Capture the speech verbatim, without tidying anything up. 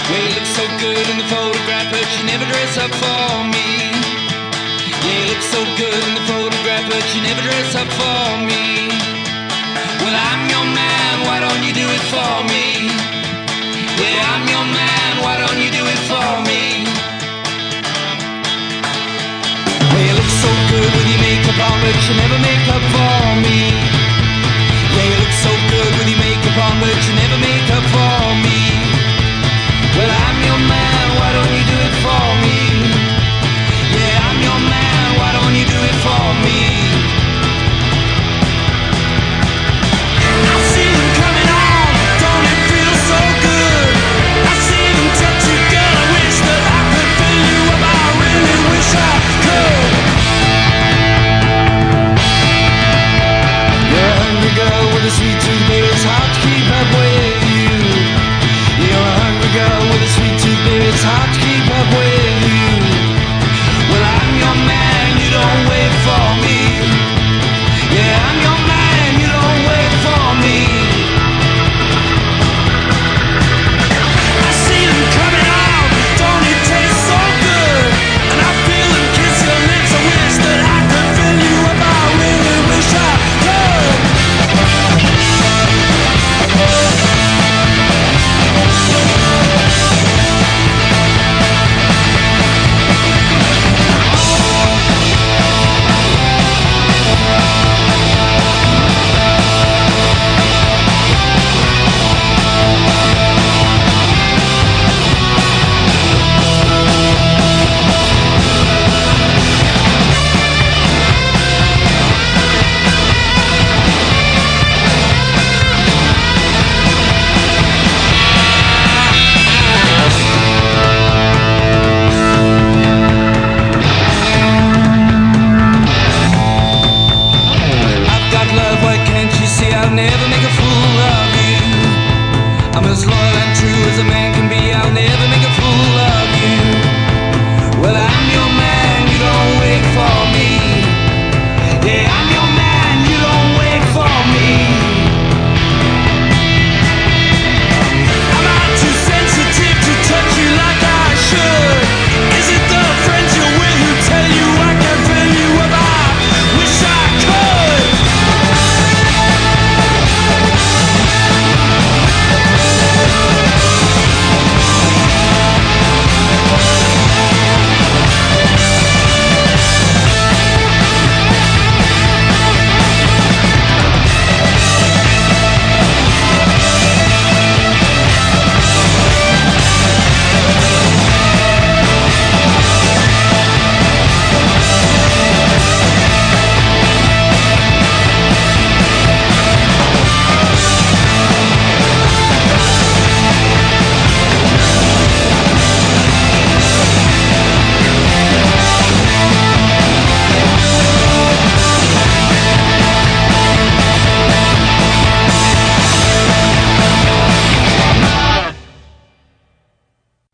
Well, you look so good in the photograph, but you never dress up for me. Yeah, you look so good in the photograph, but you never dress up for me. Well, I'm your man, why don't you do it for me? Yeah, I'm your man, why don't you do it for me? Well, you look so good with your makeup on, but you never make up for me. Yeah, you look so good with your makeup on, but you never make up for me. Well, I'm your man, why don't you do it for me? Yeah, I'm your man, why don't you do it for me? I see them coming on, don't it feel so good? I see them touch you, girl, I wish that I could fill you up, I really wish I could. You're a hungry girl with a sweet tooth, baby, it's hard to keep up with you. You're a hungry girl with a sweet tooth, baby, it's hard to keep up with you. Well, I'm your man, you don't wait for me. Yeah, I'm your man, you don't wait for me. I see them coming on, don't it taste so good? And I feel them kiss your lips, I wish that I could fill you up, I really wish I could. I've got love, why can't you see I'll never make a fool of you? I'm as long